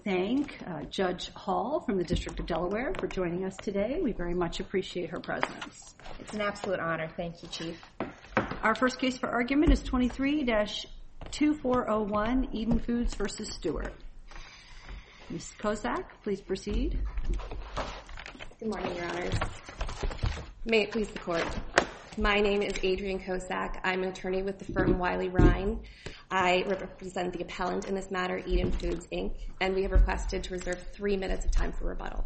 thank Judge Hall from the District of Delaware for joining us today. We very much appreciate her presence. It's an absolute honor. Thank you, Chief. Our first case for argument is 23-2401, Eden Foods v. Stewart. Ms. Kozak, please proceed. Good morning, Your Honors. May it please the Court. My name is Adrienne Kozak. I'm an attorney with the firm Wiley Rhine. I represent the appellant in this matter, Eden Foods, Inc., and we have requested to reserve 3 minutes of time for rebuttal.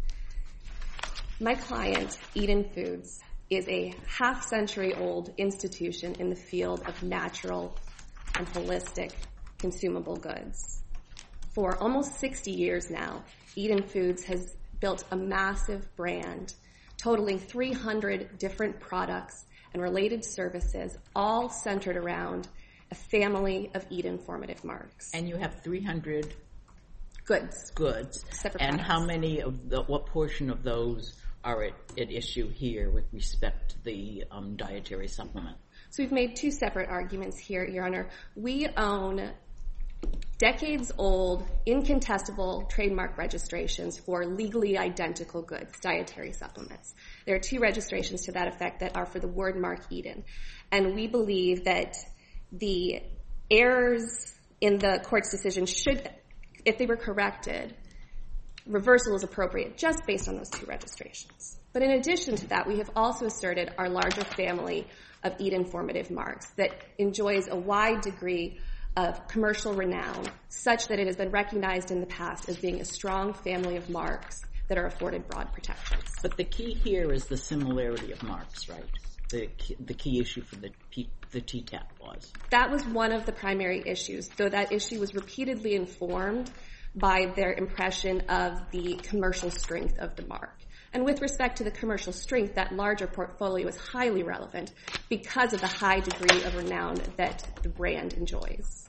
My client, Eden Foods, is a half-century-old institution in the field of natural and holistic consumable goods. For almost 60 years now, Eden Foods has built a massive brand totaling 300 different products and related services, all centered around a family of Eden formative marks. And you have 300 goods. Separate and products. How many of what portion of those are at issue here with respect to the dietary supplement? So we've made two separate arguments here, Your Honor. We own decades-old, incontestable trademark registrations for legally identical goods, dietary supplements. There are two registrations to that effect that are for the word mark Eden. And we believe that the errors in the court's decision should, if they were corrected, reversal is appropriate just based on those two registrations. But in addition to that, we have also asserted our larger family of Eden formative marks that enjoys a wide degree of commercial renown, such that it has been recognized in the past as being a strong family of marks that are afforded broad protections. But the key here is the similarity of marks, right? The key issue for the TTAP was. That was one of the primary issues, though that issue was repeatedly informed by their impression of the commercial strength of the mark. And with respect to the commercial strength, that larger portfolio is highly relevant because of the high degree of renown that the brand enjoys.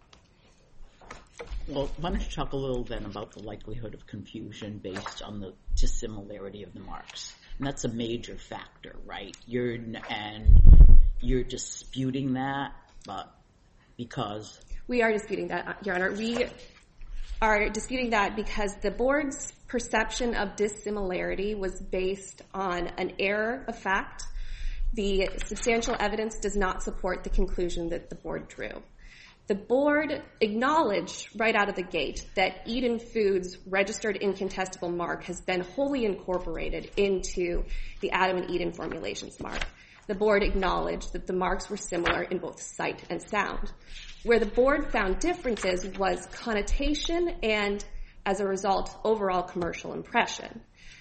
Well, why don't you talk a little then about the likelihood of confusion based on the dissimilarity of the marks? And that's a major factor, right? You're disputing that, but because... We are disputing that, Your Honor. We are disputing that because the board's perception of dissimilarity was based on an error of fact. The substantial evidence does not support the conclusion that the board drew. The board acknowledged right out of the gate that Eden Foods' registered incontestable mark has been wholly incorporated into the Adam and Eden formulations mark. The board acknowledged that the marks were similar in both sight and sound. Where the board found differences was connotation and, as a result, overall commercial impression.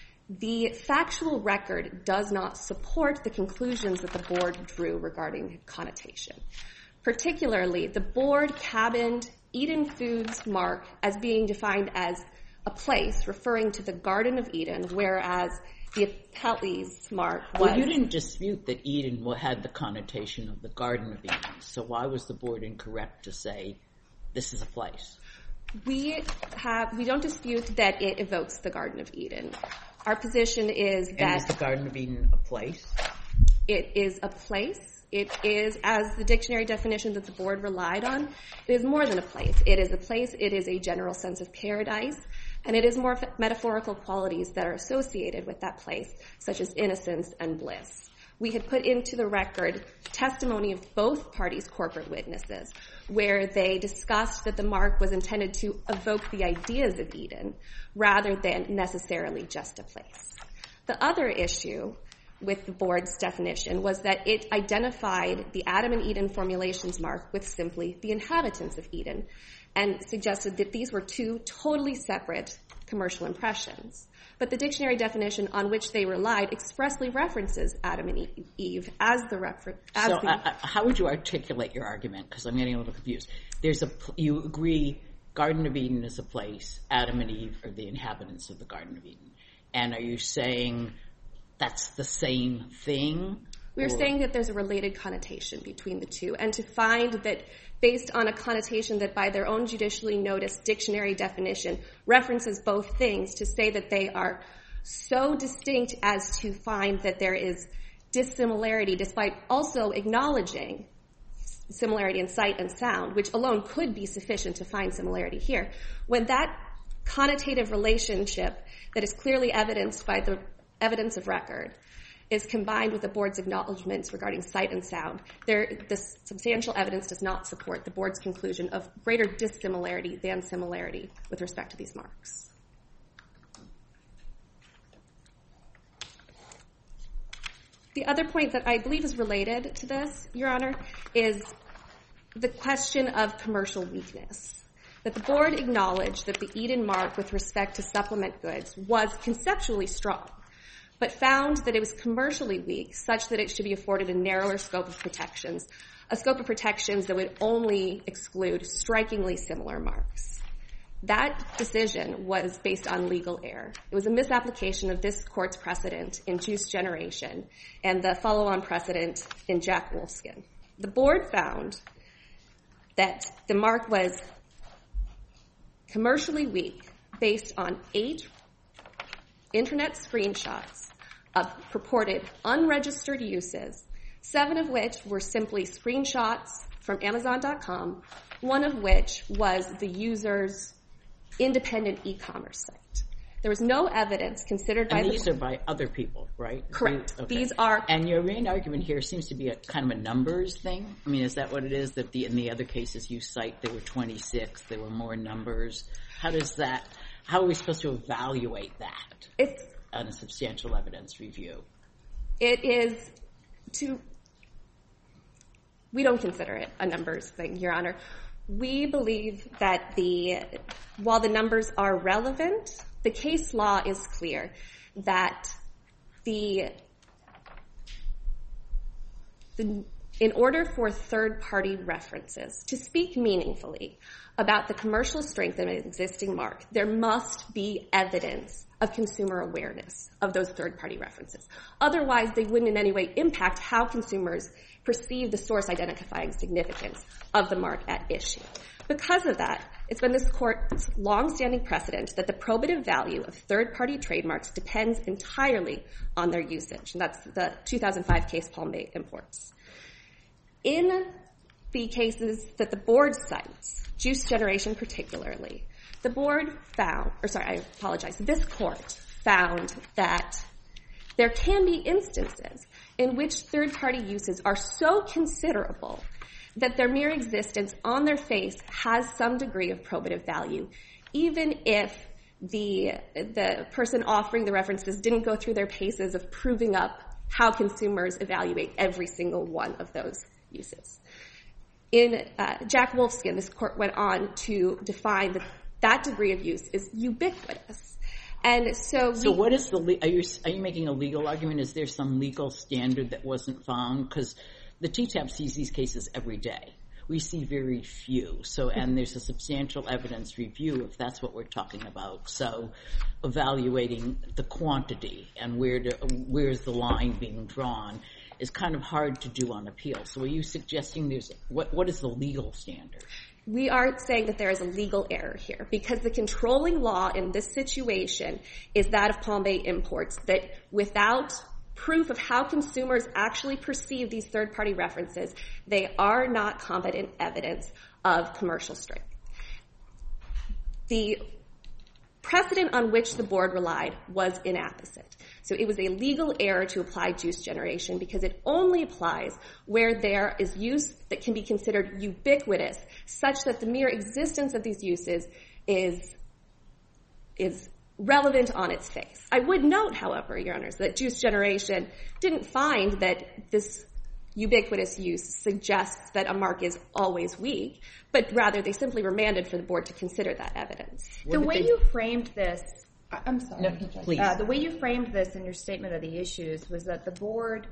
The factual record does not support the conclusions that the board drew regarding connotation. Particularly, the board cabined Eden Foods' mark as being defined as a place referring to the Garden of Eden, whereas the appellee's mark was... Well, you didn't dispute that Eden had the connotation of the Garden of Eden, so why was the board incorrect to say this is a place? We don't dispute that it evokes the Garden of Eden. Our position is that... And is the Garden of Eden a place? It is a place. It is, as the dictionary definition that the board relied on, it is more than a place. It is a place, it is a general sense of paradise, and it is more metaphorical qualities that are associated with that place, such as innocence and bliss. We had put into the record testimony of both parties' corporate witnesses, where they discussed that the mark was intended to evoke the ideas of Eden, rather than necessarily just a place. The other issue with the board's definition was that it identified the Adam and Eden formulations mark with simply the inhabitants of Eden, and suggested that these were two totally separate commercial impressions. But the dictionary definition on which they relied expressly references Adam and Eve as the reference. How would you articulate your argument? Because I'm getting a little confused. You agree Garden of Eden is a place, Adam and Eve are the inhabitants of the Garden of Eden. And are you saying that's the same thing? We're saying that there's a related connotation between the two, and to find that based on a connotation that by their own judicially noticed dictionary definition references both things, to say that they are so distinct as to find that there is dissimilarity, despite also acknowledging similarity in sight and sound, which alone could be sufficient to find similarity here. When that connotative relationship that is clearly evidenced by the evidence of record is combined with the board's acknowledgments regarding sight and sound. This substantial evidence does not support the board's conclusion of greater dissimilarity than similarity with respect to these marks. The other point that I believe is related to this, Your Honor, is the question of commercial weakness. That the board acknowledged that the Eden mark with respect to supplement goods was conceptually strong, but found that it was commercially weak such that it should be afforded a narrower scope of protections, a scope of protections that would only exclude strikingly similar marks. That decision was based on legal error. It was a misapplication of this court's precedent in Juice Generation and the follow-on precedent in Jack Wolfskin. The board found that the mark was commercially weak based on 8 internet screenshots of purported unregistered uses, 7 of which were simply screenshots from Amazon.com, 1 of which was the user's independent e-commerce site. There was no evidence considered by the board. And these are by other people, right? Correct. Okay. These are. And your main argument here seems to be a kind of a numbers thing. I mean, is that what it is? That in the other cases you cite, there were 26, there were more numbers. How are we supposed to evaluate that on a substantial evidence review? We don't consider it a numbers thing, Your Honor. We believe that while the numbers are relevant, the case law is clear that in order for third-party references to speak meaningfully about the commercial strength of an existing mark, there must be evidence of consumer awareness of those third-party references. Otherwise, they wouldn't in any way impact how consumers perceive the source identifying significance of the mark at issue. Because of that, it's been this court's long-standing precedent that the probative value of third-party trademarks depends entirely on their usage. And that's the 2005 case Palm Bay imports. In the cases that the board cites, Juice Generation particularly, this court found that there can be instances in which third-party uses are so considerable that their mere existence on their face has some degree of probative value, even if the person offering the references didn't go through their paces of proving up how consumers evaluate every single one of those uses. In Jack Wolfskin, this court went on to define that degree of use is ubiquitous. And so what is are you making a legal argument? Is there some legal standard that wasn't found? Because the TTAB sees these cases every day. We see very few. And there's a substantial evidence review if that's what we're talking about. So evaluating the quantity and where's the line being drawn is kind of hard to do on appeal. So are you suggesting what is the legal standard? We are saying that there is a legal error here because the controlling law in this situation is that of Palm Bay imports, that without proof of how consumers actually perceive these third-party references, they are not competent evidence of commercial strength. The precedent on which the board relied was inapposite. So it was a legal error to apply Juice Generation because it only applies where there is use that can be considered ubiquitous, such that the mere existence of these uses is relevant on its face. I would note, however, Your Honors, that Juice Generation didn't find that this ubiquitous use suggests that a mark is always weak, but rather they simply remanded for the board to consider that evidence. The way you framed this, I'm sorry. No, please. The way you framed this in your statement of the issues was that the board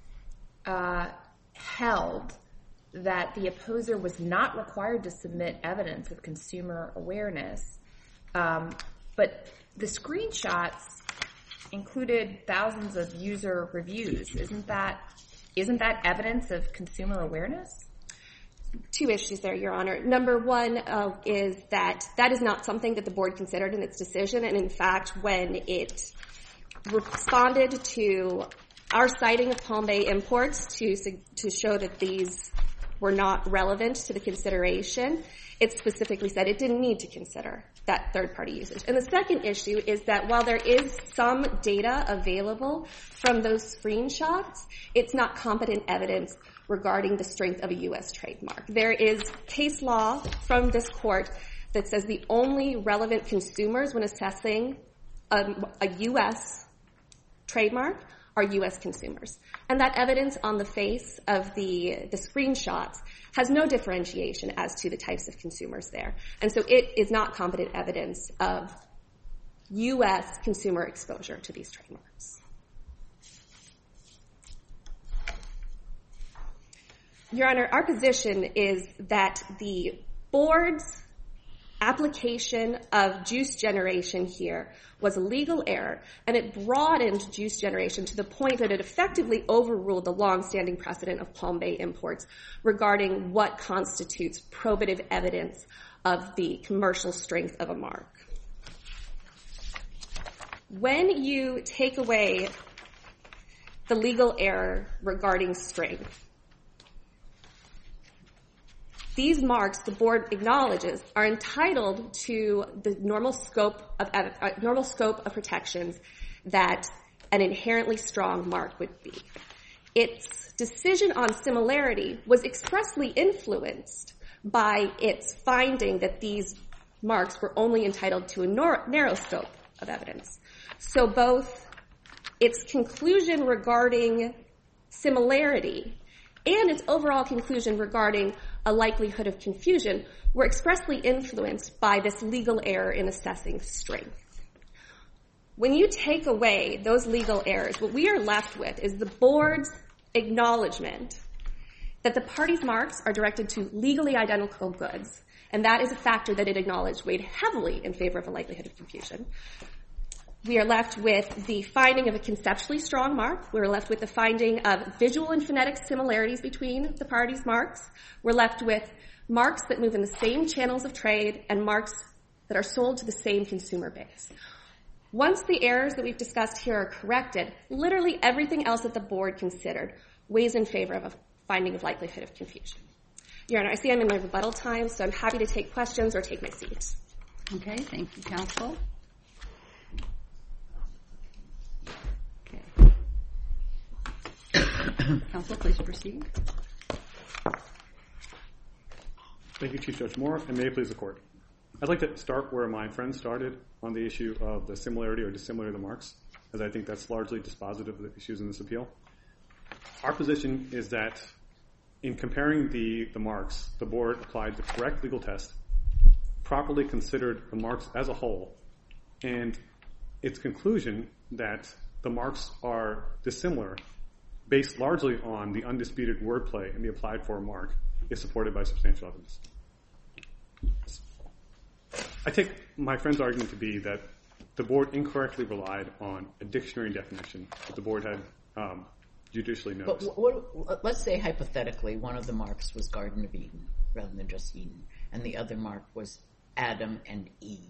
held that the opposer was not required to submit evidence of consumer awareness, but the screenshots included thousands of user reviews. Isn't that evidence of consumer awareness? Two issues there, Your Honor. Number one is that is not something that the board considered in its decision, and in fact, when it responded to our citing of Palm Bay imports to show that these were not relevant to the consideration, it specifically said it didn't need to consider that third-party usage. And the second issue is that while there is some data available from those screenshots, it's not competent evidence regarding the strength of a U.S. trademark. There is case law from this court that says the only relevant consumers when assessing a U.S. trademark are U.S. consumers. And that evidence on the face of the screenshots has no differentiation as to the types of consumers there. And so it is not competent evidence of U.S. consumer exposure to these trademarks. Your Honor, our position is that the board's application of juice generation here was a legal error, and it broadened juice generation to the point that it effectively overruled the long-standing precedent of Palm Bay Imports regarding what constitutes probative evidence of the commercial strength of a mark. When you take away the legal error regarding strength, these marks, the board acknowledges, are entitled to the normal scope of protections that an inherently strong mark would be. Its decision on similarity was expressly influenced by its finding that these marks were only entitled to a narrow scope of evidence. So both its conclusion regarding similarity and its overall conclusion regarding a likelihood of confusion were expressly influenced by this legal error in assessing strength. When you take away those legal errors, what we are left with is the board's acknowledgement that the parties' marks are directed to legally identical goods, and that is a factor that it acknowledged weighed heavily in favor of a likelihood of confusion. We are left with the finding of a conceptually strong mark. We're left with the finding of visual and phonetic similarities between the parties' marks. We're left with marks that move in the same channels of trade and marks that are sold to the same consumer base. Once the errors that we've discussed here are corrected, literally everything else that the board considered weighs in favor of a finding of likelihood of confusion. Your Honor, I see I'm in my rebuttal time, so I'm happy to take questions or take my seat. Okay, thank you, counsel. Counsel, please proceed. Thank you, Chief Judge Moore, and may it please the Court. I'd like to start where my friend started on the issue of the similarity or dissimilarity of the marks, as I think that's largely dispositive of the issues in this appeal. Our position is that in comparing the marks, the board applied the correct legal test, properly considered the marks as a whole, and its conclusion that the marks are dissimilar based largely on the undisputed wordplay in the applied for mark is supported by substantial evidence. I take my friend's argument to be that the board incorrectly relied on a dictionary definition that the board had judicially noticed. But let's say hypothetically one of the marks was Garden of Eden rather than just Eden, and the other mark was Adam and Eve.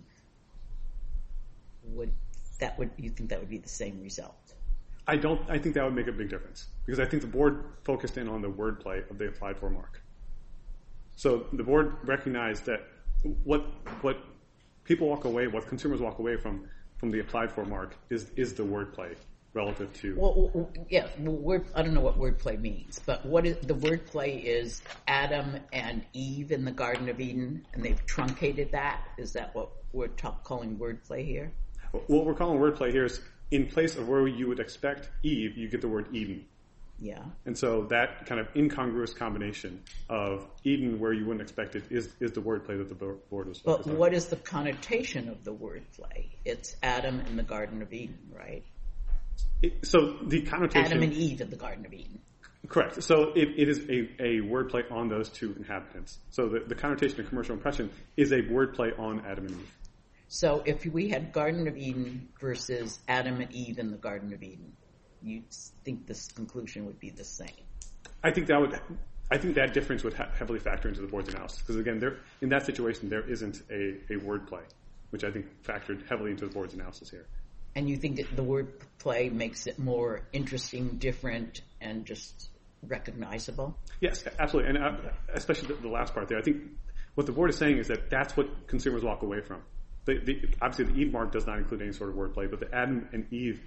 You think that would be the same result? I think that would make a big difference, because I think the board focused in on the wordplay of the applied for mark. So the board recognized that what people walk away, what consumers walk away from the applied for mark is the wordplay relative to... I don't know what wordplay means, but the wordplay is Adam and Eve in the Garden of Eden, and they've truncated that? Is that what we're calling wordplay here? What we're calling wordplay here is in place of where you would expect Eve, you get the word Eden. Yeah. And so that kind of incongruous combination of Eden where you wouldn't expect it is the wordplay that the board was focused on. But what is the connotation of the wordplay? It's Adam in the Garden of Eden, right? So the connotation... Adam and Eve in the Garden of Eden. Correct. So it is a wordplay on those two inhabitants. So the connotation of commercial impression is a wordplay on Adam and Eve. So if we had Garden of Eden versus Adam and Eve in the Garden of Eden, you think this conclusion would be the same? I think that difference would heavily factor into the board's analysis, because again, in that situation, there isn't a wordplay, which I think factored heavily into the board's analysis here. And you think that the wordplay makes it more interesting, different, and just recognizable? Yes, absolutely, and especially the last part there. I think what the board is saying is that that's what consumers walk away from. Obviously, the Eve mark does not include any sort of wordplay, but the Adam and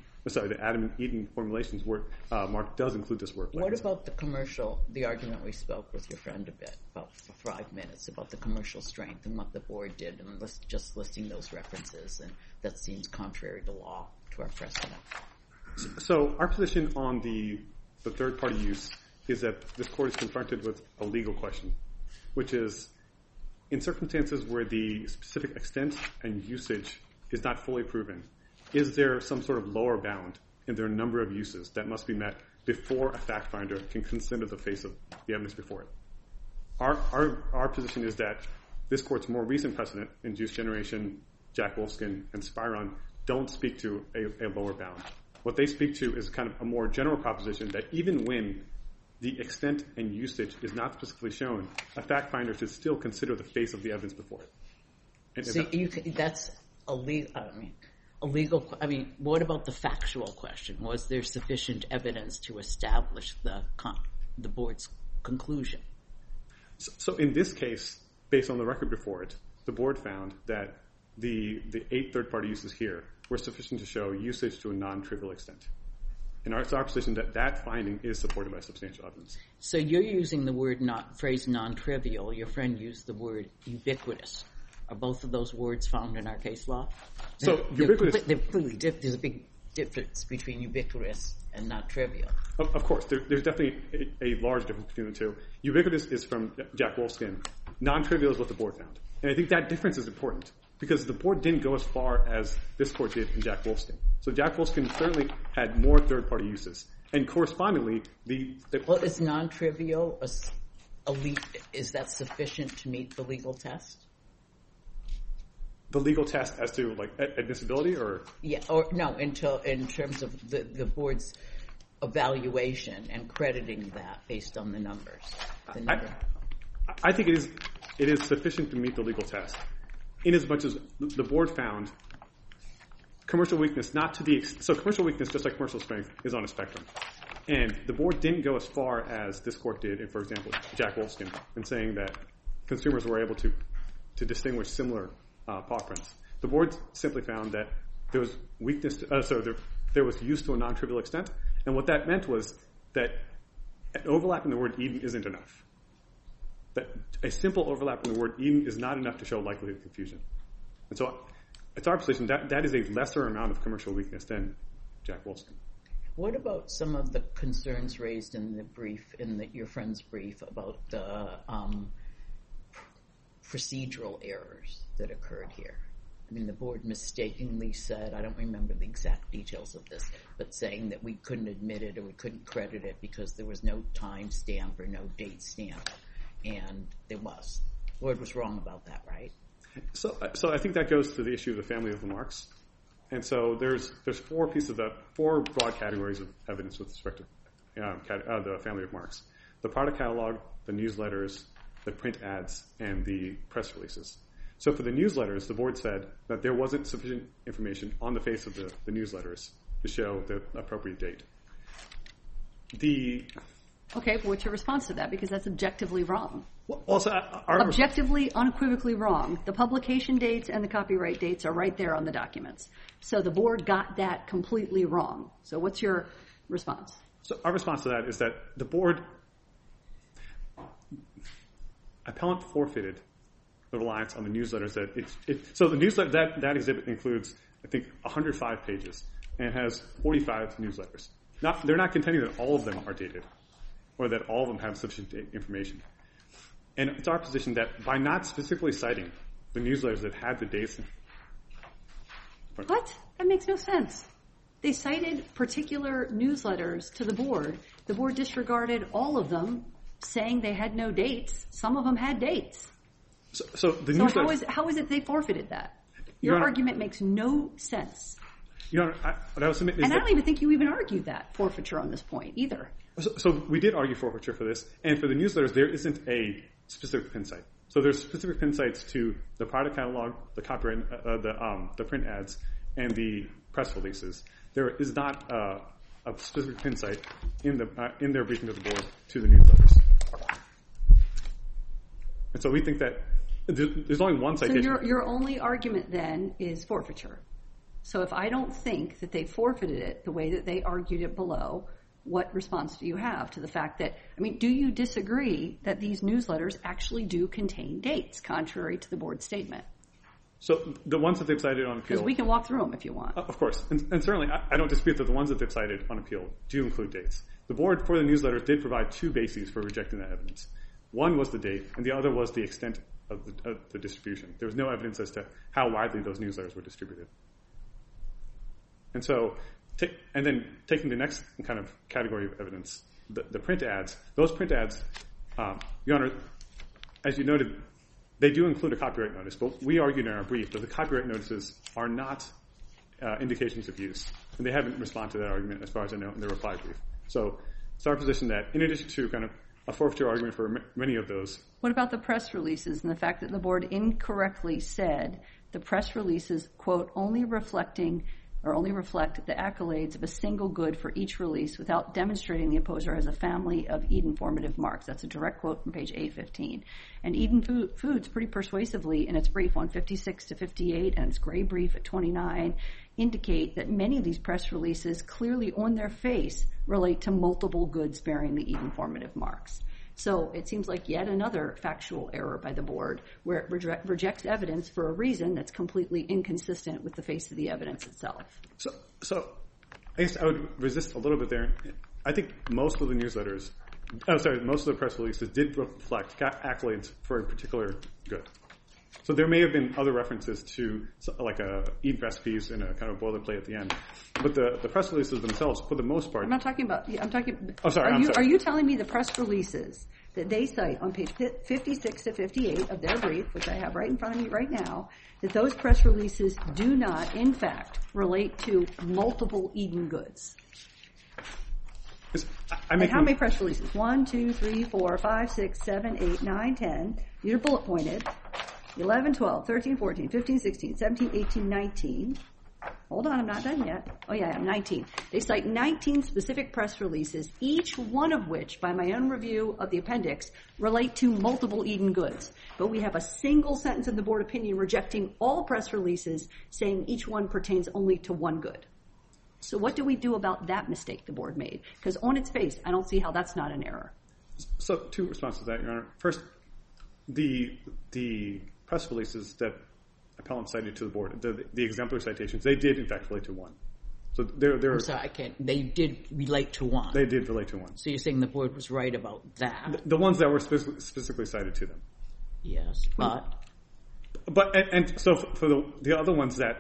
Eden formulations mark does include this wordplay. What about the argument we spoke with your friend a bit about for 5 minutes about the commercial strength and what the board did, and just listing those references, and that seems contrary to law, to our precedent. So our position on the third-party use is that this court is confronted with a legal question, which is, in circumstances where the specific extent and usage is not fully proven, is there some sort of lower bound in their number of uses that must be met before a fact finder can consider the face of the evidence before it? Our position is that this court's more recent precedent in Juice Generation, Jack Wolfskin, and Spyron don't speak to a lower bound. What they speak to is kind of a more general proposition that even when the extent and usage is not specifically shown, a fact finder should still consider the face of the evidence before it. So that's a legal. I mean, what about the factual question? Was there sufficient evidence to establish the board's conclusion? So in this case, based on the record before it, the board found that the 8 third-party uses here were sufficient to show usage to a non-trivial extent. And it's our position that that finding is supported by substantial evidence. So you're using the phrase non-trivial. Your friend used the word ubiquitous. Are both of those words found in our case law? So ubiquitous. There's a big difference between ubiquitous and not trivial. Of course, there's definitely a large difference between the two. Ubiquitous is from Jack Wolfskin. Non-trivial is what the board found. And I think that difference is important because the board didn't go as far as this court did in Jack Wolfskin. So Jack Wolfskin certainly had more third-party uses. And correspondingly, Well, is non-trivial, is that sufficient to meet the legal test? The legal test as to admissibility, or in terms of the board's evaluation and crediting that based on the numbers. I think it is sufficient to meet the legal test, in as much as the board found commercial weakness not to be so commercial weakness, just like commercial strength, is on a spectrum, and the board didn't go as far as this court did in, for example, Jack Wolfskin, in saying that consumers were able to distinguish similar paw prints. The board simply found that there was weakness, there was use to a non-trivial extent, and what that meant was that an overlap in the word Eden isn't enough. That a simple overlap in the word Eden is not enough to show likelihood of confusion. And so it's our position that that is a lesser amount of commercial weakness than Jack Wolfskin. What about some of the concerns raised in the brief, your friend's brief, about the procedural errors that occurred here? I mean, the board mistakenly said, I don't remember the exact details of this, but saying that we couldn't admit it or we couldn't credit it because there was no time stamp or no date stamp, and there was. The board was wrong about that, right? So I think that goes to the issue of the family of remarks. And so there's four broad categories of evidence with respect to the family of remarks: the product catalog, the newsletters, the print ads, and the press releases. So for the newsletters, the board said that there wasn't sufficient information on the face of the newsletters to show the appropriate date. Okay, but what's your response to that? Because that's objectively wrong. Also, objectively, unequivocally wrong. The publication dates and the copyright dates are right there on the documents. So the board got that completely wrong. So what's your response? So our response to that is that the board appellant forfeited the reliance on the newsletters. So the newsletter, that exhibit includes, I think, 105 pages and has 45 newsletters. They're not contending that all of them are dated or that all of them have sufficient information. And it's our position that by not specifically citing the newsletters that had the dates... What? That makes no sense. They cited particular newsletters to the board. The board disregarded all of them, saying they had no dates. Some of them had dates. So how is it they forfeited that? Your argument makes no sense. Your Honor, what I would submit is I don't even think you even argued that forfeiture on this point either. So we did argue forfeiture for this, and for the newsletters, there isn't a specific pin site. So there's specific pin sites to the product catalog, the copyright, the print ads, and the press releases. There is not a specific pin site in their briefing to the board to the newsletters. And so we think that there's only one citation. So your only argument then is forfeiture. So if I don't think that they forfeited it the way that they argued it below, what response do you have to the fact that, do you disagree that these newsletters actually do contain dates, contrary to the board's statement? So the ones that they've cited on appeal... Because we can walk through them if you want. Of course. And certainly, I don't dispute that the ones that they've cited on appeal do include dates. The board, for the newsletters, did provide two bases for rejecting that evidence. One was the date, and the other was the extent of the distribution. There was no evidence as to how widely those newsletters were distributed. And so, and then taking the next kind of category of evidence, the print ads, those print ads, Your Honor, as you noted, they do include a copyright notice, but we argued in our brief that the copyright notices are not indications of use, and they haven't responded to that argument as far as I know in their reply brief. So it's our position that in addition to kind of a forfeiture argument for many of those. What about the press releases and the fact that the board incorrectly said the press releases, quote, only reflect the accolades of a single good for each release without demonstrating the opposer has a family of Eden-formative marks. That's a direct quote from page 815. And Eden Foods pretty persuasively in its brief on 56 to 58 and its gray brief at 29 indicate that many of these press releases clearly on their face relate to multiple goods bearing the Eden-formative marks. So it seems like yet another factual error by the board where it rejects evidence for a reason that's completely inconsistent with the face of the evidence itself. So I guess I would resist a little bit there. I think most of the newsletters, most of the press releases did reflect accolades for a particular good. So there may have been other references to like Eden recipes in a kind of boilerplate at the end. But the press releases themselves, for the most part... Are you telling me the press releases that they cite on page 56 to 58 of their brief, which I have right in front of me right now, that those press releases do not, in fact, relate to multiple Eden goods? And how many press releases? 1, 2, 3, 4, 5, 6, 7, 8, 9, 10. These are bullet pointed. 11, 12, 13, 14, 15, 16, 17, 18, 19. Hold on, I'm not done yet. Oh, yeah, I'm 19. They cite 19 specific press releases, each one of which, by my own review of the appendix, relate to multiple Eden goods. But we have a single sentence in the board opinion rejecting all press releases, saying each one pertains only to one good. So what do we do about that mistake the board made? Because on its face, I don't see how that's not an error. So two responses to that, Your Honor. First, the press releases that appellant cited to the board, the exemplary citations, they did in fact relate to one. So I'm sorry, I can't. They did relate to one. They did relate to one. So you're saying the board was right about that? The ones that were specifically cited to them. Yes, but and so for the other ones that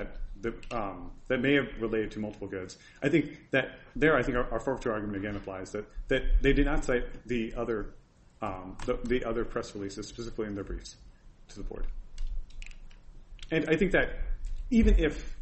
may have related to multiple goods, I think that our forfeiture argument again applies that they did not cite the other press releases specifically in their briefs to the board. And I think that even if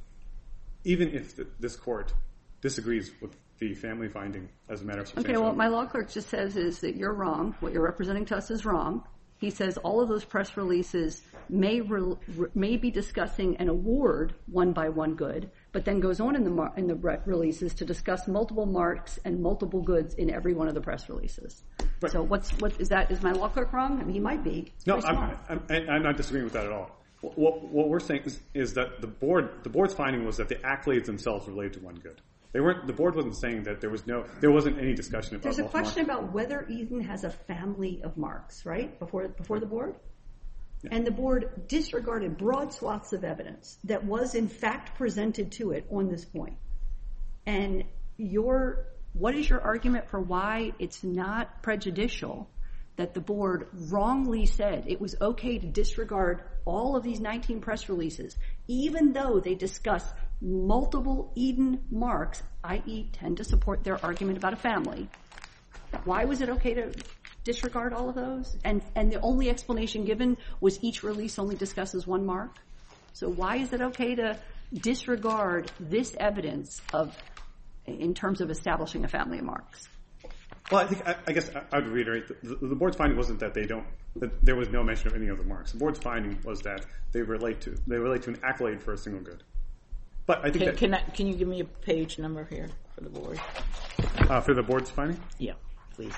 this court disagrees with the family finding as a matter of substantial... Okay, what my law clerk just says is that you're wrong. What you're representing to us is wrong. He says all of those press releases may be discussing an award one by one good, but then goes on in the releases to discuss multiple marks and multiple goods in every one of the press releases. Right. So is my law clerk wrong? I mean, he might be. No, I'm not disagreeing with that at all. What we're saying is that the board's finding was that the accolades themselves related to one good. The board wasn't saying that there wasn't any discussion about. There's a question about whether Eden has a family of marks, right? Before the board, yeah. And the board disregarded broad swaths of evidence that was in fact presented to it on this point. And what is your argument for why it's not prejudicial that the board wrongly said it was okay to disregard all of these 19 press releases, even though they discuss multiple Eden marks, i.e. tend to support their argument about a family? Why was it okay to disregard all of those? And the only explanation given was each release only discusses one mark? So why is it okay to disregard this evidence in terms of establishing a family of marks? Well, I guess I would reiterate the board's finding wasn't that that there was no mention of any of the marks. The board's finding was that they relate to an accolade for a single good. But I think can you give me a page number here? for the board? For the board's finding? Yeah, please.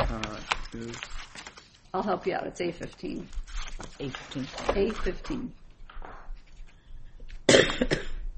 I'll help you out. It's A15. A15. A15.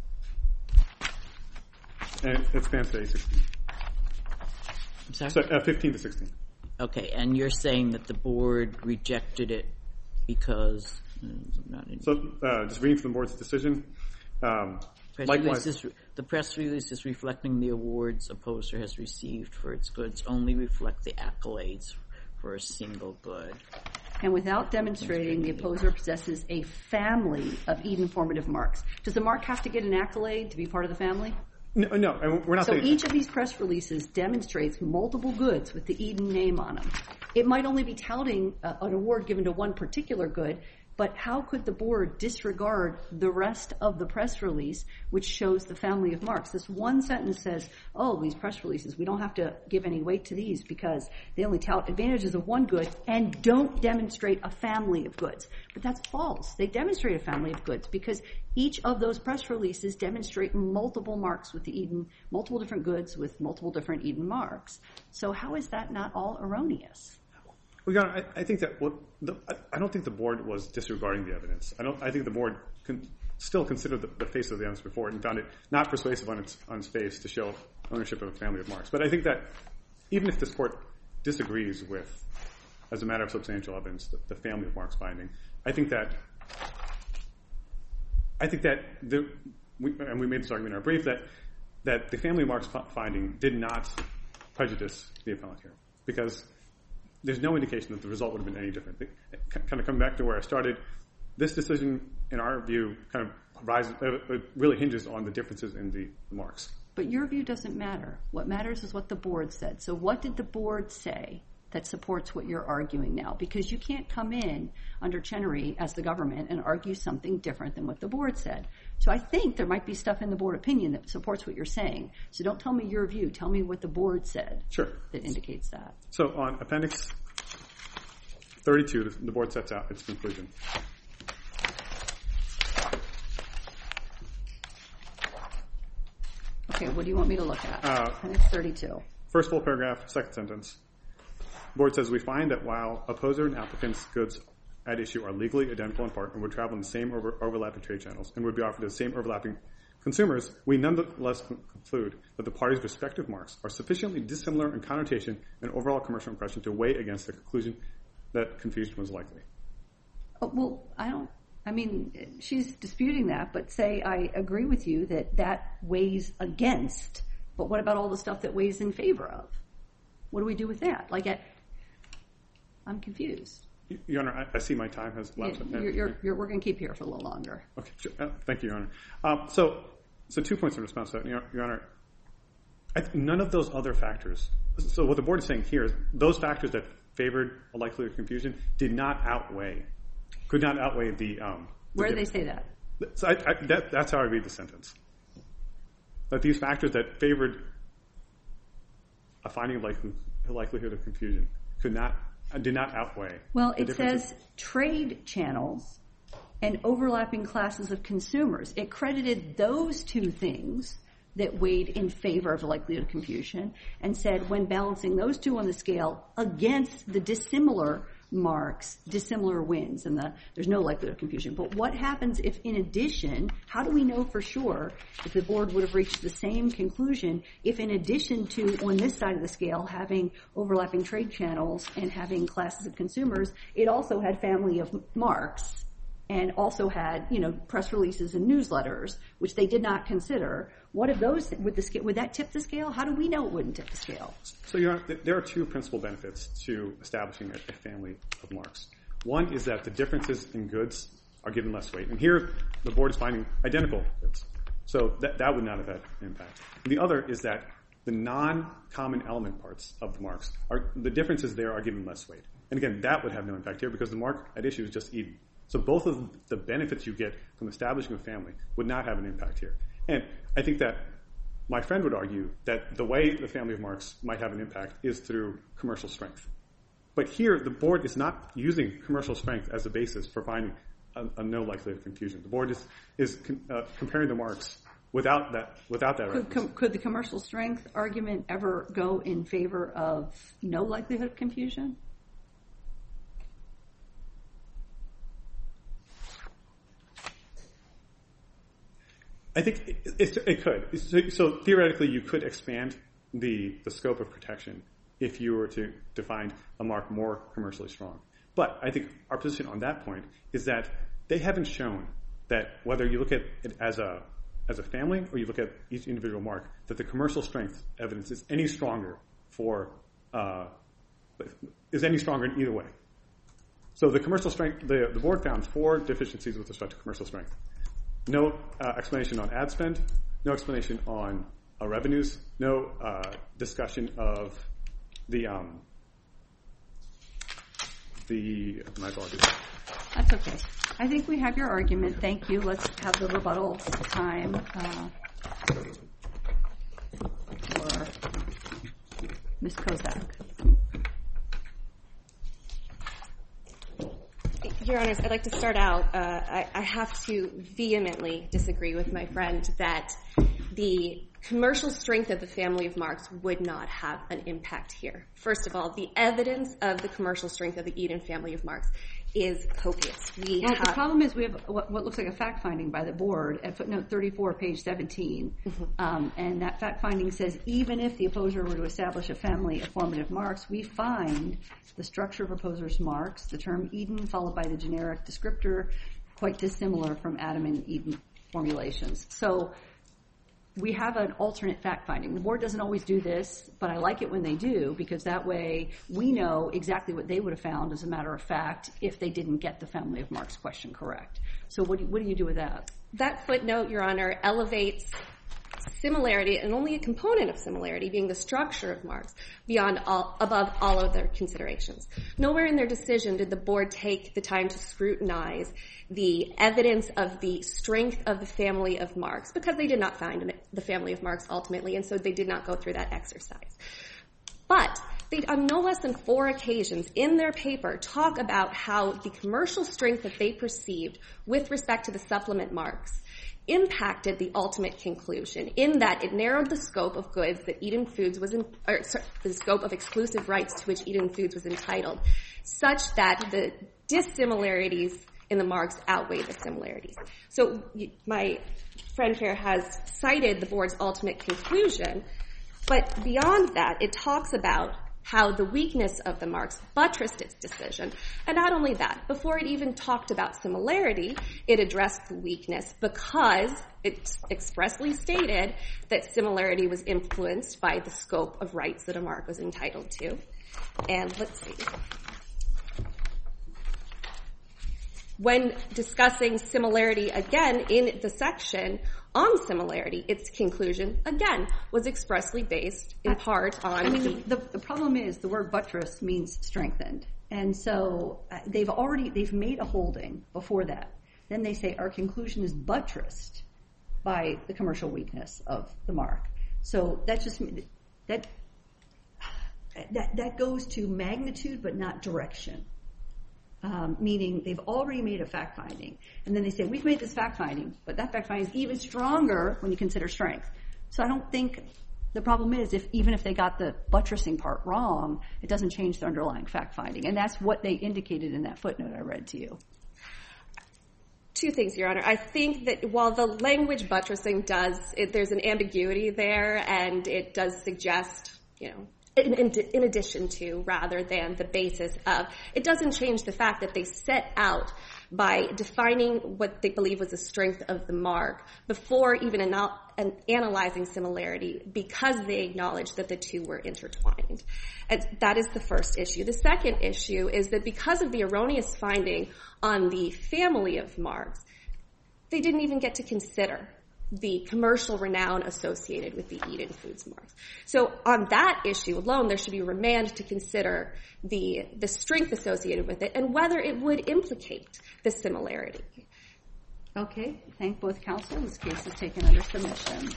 And it spans to A16. I'm sorry? So 15 to 16. Okay, and you're saying that the board rejected it because... just reading from the board's decision. Likewise, the press releases reflecting the awards opposer has received for its goods only reflect the accolades for a single good. And without demonstrating the opposer possesses a family of Eden formative marks. Does the mark have to get an accolade to be part of the family? No, and we're not saying... So each of these press releases demonstrates multiple goods with the Eden name on them. It might only be touting an award given to one particular good, but how could the board disregard the rest of the press release, which shows the family of marks? This one sentence says, oh, these press releases, we don't have to give any weight to these because they only tout advantages of one good and don't demonstrate a family of goods. But that's false. They demonstrate a family of goods because each of those press releases demonstrate multiple marks with the Eden, multiple different goods with multiple different Eden marks. So how is that not all erroneous? Well, I think that I don't think the board was disregarding the evidence. I think the board still considered the face of the evidence before it and found it not persuasive on its face to show ownership of a family of marks. But I think that even if this court disagrees with, as a matter of substantial evidence, the family of marks finding, I think that and we made this argument in our brief that the family of marks finding did not prejudice the appellant here because there's no indication that the result would have been any different. Kind of coming back to where I started, this decision, in our view, kind of really hinges on the differences in the marks. But your view doesn't matter. What matters is what the board said. So what did the board say that supports what you're arguing now? Because you can't come in under Chenery as the government and argue something different than what the board said. So I think there might be stuff in the board opinion that supports what you're saying. So don't tell me your view. Tell me what the board said that indicates that. So on Appendix 32, the board sets out its conclusion. Okay, what do you want me to look at? Appendix 32. First full paragraph, second sentence. The board says, we find that while opposer and applicant's goods at issue are legally identical in part and would travel in the same overlapping trade channels and would be offered to the same overlapping consumers, we nonetheless conclude that the parties' respective marks are sufficiently dissimilar in connotation and overall commercial impression to weigh against the conclusion that confusion was likely. Oh, well, she's disputing that, but say I agree with you that weighs against, but what about all the stuff that weighs in favor of? What do we do with that? I'm confused. Your Honor, I see my time has lapsed. We're going to keep here for a little longer. Okay, sure. Thank you, Your Honor. So 2 points in response to that. Your Honor, none of those other factors, so what the board is saying here is those factors that favored a likelihood of confusion could not outweigh the... Where do they say that? So that's how I read the sentence. That these factors that favored a finding of likelihood of confusion did not outweigh. Well, it says trade channels and overlapping classes of consumers. It credited those two things that weighed in favor of the likelihood of confusion and said when balancing those two on the scale against the dissimilar marks, dissimilar wins, and there's no likelihood of confusion. But what happens if, in addition, how do we know for sure if the board would have reached the same conclusion if, in addition to, on this side of the scale, having overlapping trade channels and having classes of consumers, it also had family of marks and also had, press releases and newsletters, which they did not consider. What if those, would that tip the scale? How do we know it wouldn't tip the scale? So, Your Honor, there are two principal benefits to establishing a family of marks. One is that the differences in goods are given less weight. And here, the board is finding identical goods. So that would not have had an impact. And the other is that the non-common element parts of the marks, the differences there are given less weight. And again, that would have no impact here because the mark at issue is just Eden. So both of the benefits you get from establishing a family would not have an impact here. And I think that my friend would argue that the way the family of marks might have an impact is through commercial strength. But here, the board is not using commercial strength as a basis for finding a no likelihood of confusion. The board is comparing the marks without that reference. Could the commercial strength argument ever go in favor of no likelihood of confusion? I think it could. So theoretically, you could expand the scope of protection if you were to define a mark more commercially strong. But I think our position on that point is that they haven't shown that whether you look at it as a family or you look at each individual mark, that the commercial strength evidence is any stronger in either way. So the commercial strength, the board found 4 deficiencies with respect to commercial strength. No explanation on ad spend, no explanation on revenues, no discussion of my apologies. That's okay. I think we have your argument. Thank you. Let's have the rebuttal time for Ms. Kozak. Your Honors, I'd like to start out. I have to vehemently disagree with my friend that the commercial strength of the family of marks would not have an impact here. First of all, the evidence of the commercial strength of the Eden family of marks is copious. The problem is we have what looks like a fact finding by the board at footnote 34, page 17. And that fact finding says, even if the opposer were to establish a family of formative marks, we find the structure of opposer's marks, the term Eden followed by the generic descriptor, quite dissimilar from Adam and Eden formulations. So we have an alternate fact finding. The board doesn't always do this, but I like it when they do, because that way we know exactly what they would have found, as a matter of fact, if they didn't get the family of marks question correct. So what do you do with that? That footnote, Your Honor, elevates similarity, and only a component of similarity, being the structure of marks, above all other considerations. Nowhere in their decision did the board take the time to scrutinize the evidence of the strength of the family of marks, because they did not find the family of marks ultimately, and so they did not go through that exercise. But they, on no less than 4 occasions in their paper, talk about how the commercial strength that they perceived with respect to the supplement marks impacted the ultimate conclusion, in that it narrowed the scope of goods that Eden Foods was the scope of exclusive rights to which Eden Foods was entitled, such that the dissimilarities in the marks outweigh the similarities. So my friend here has cited the board's ultimate conclusion, but beyond that, it talks about how the weakness of the marks buttressed its decision. And not only that, before it even talked about similarity, it addressed the weakness because it expressly stated that similarity was influenced by the scope of rights that a mark was entitled to. And let's see. When discussing similarity again in the section on similarity, its conclusion, again, was expressly based in part on the problem is the word buttress means strengthened. And so they've made a holding before that. Then they say our conclusion is buttressed by the commercial weakness of the mark. So that goes to magnitude but not direction. Meaning they've already made a fact finding. And then they say, we've made this fact finding, but that fact finding is even stronger when you consider strength. So I don't think the problem is, even if they got the buttressing part wrong, it doesn't change the underlying fact finding. And that's what they indicated in that footnote I read to you. 2 things, Your Honor. I think that while the language buttressing there's an ambiguity there, and it does suggest, in addition to, rather than the basis of, it doesn't change the fact that they set out by defining what they believe was the strength of the mark before even analyzing similarity, because they acknowledged that the 2 were intertwined. And that is the first issue. The second issue is that because of the erroneous finding on the family of marks, they didn't even get to consider the commercial renown associated with the Eden Foods marks. So on that issue alone, there should be remand to consider the strength associated with it and whether it would implicate the similarity. Okay, thank both counsel. This case is taken under submission.